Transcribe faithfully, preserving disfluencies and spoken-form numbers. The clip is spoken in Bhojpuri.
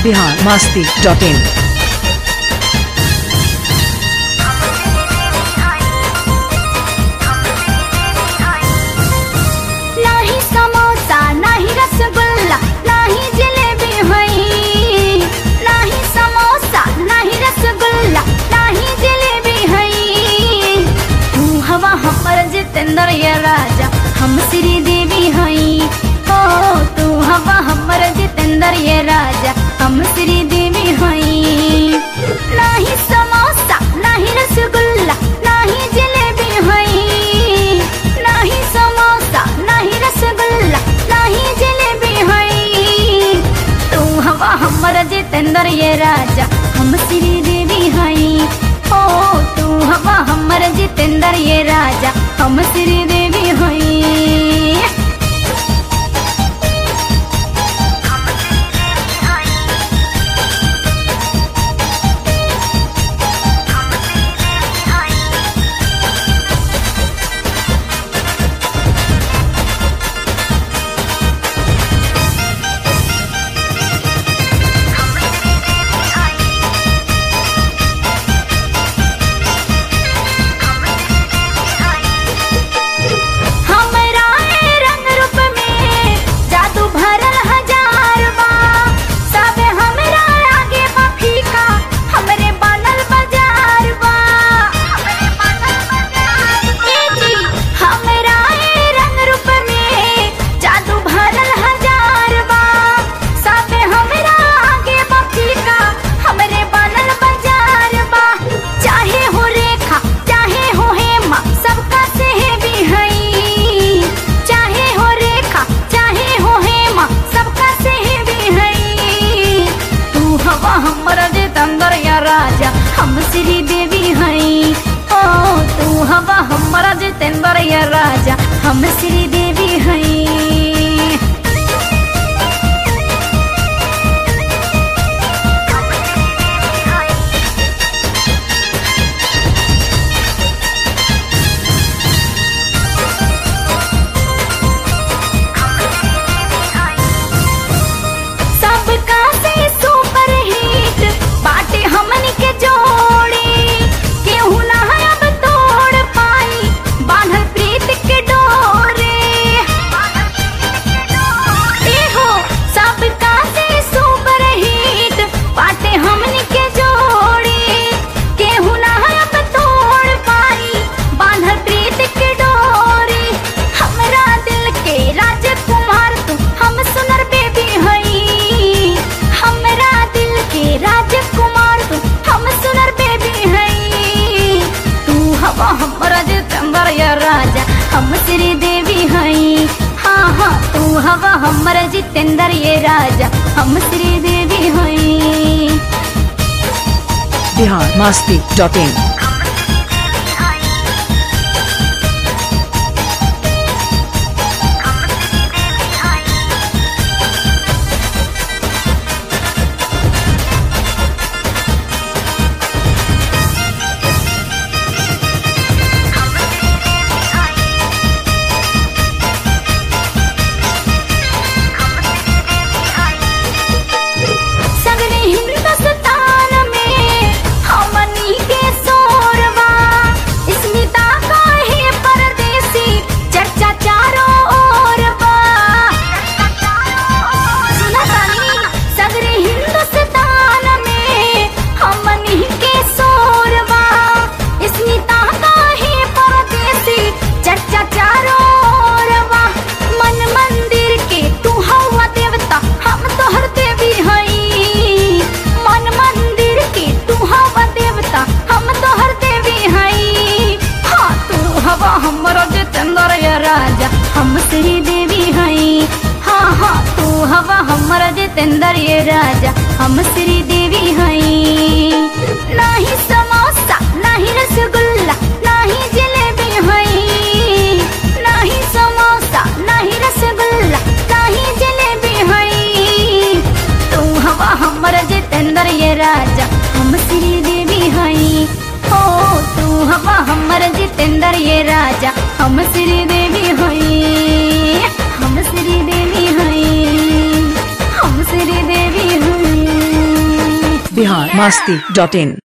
बिहार मस्ती डॉट इन। नाही समोसा नाही रसगुल्ला नाही जिलेबी हई, नाही समोसा नहीं रसगुल्ला नहीं जिलेबी हई। तू हवा हमर जितेंद्र ये राजा हम श्री देवी हई। ओ तू हवा हमर जितेंद्र ये राजा हम श्री देवी हई। नहीं समोसा नहीं रसगुल्ला नहीं जिलेबी हई, नहीं समोसा नहीं रसगुल्ला नहीं जिलेबी हई। तू हवा हमर जितेंद्र ये राजा हम श्री देवी हई। ओ तू हवा हमर जितेंद्र ये राजा हम श्री देवी हई। राजा हम श्री देवी हई। ओ तू हवा हमारा जितेंद्र ये राजा हम श्री देवी हई। राजा हम श्री देवी हई। हाँ हाँ तू हवा हमर जितेंद्र ये राजा हम श्री देवी हई। बिहार मस्ती डॉट इन। राजा हम श्री देवी हई। हाँ हाँ तू हवा हमारा जितेंद्र ये राजा हम श्री देवी हई। नहीं समोसा नहीं रसगुल्ला नहीं जिलेबी हई, नहीं समोसा नहीं रसगुल्ला नहीं जिलेबी हई। तू हवा हमारा जितेंद्र ये राजा हम श्री देवी हई। ओ तू हवा हमारा जितेंद्र ये राजा हम श्री देवी हई। हम श्री देवी हई। हम श्री देवी हई। बिहार मस्ती डॉट इन।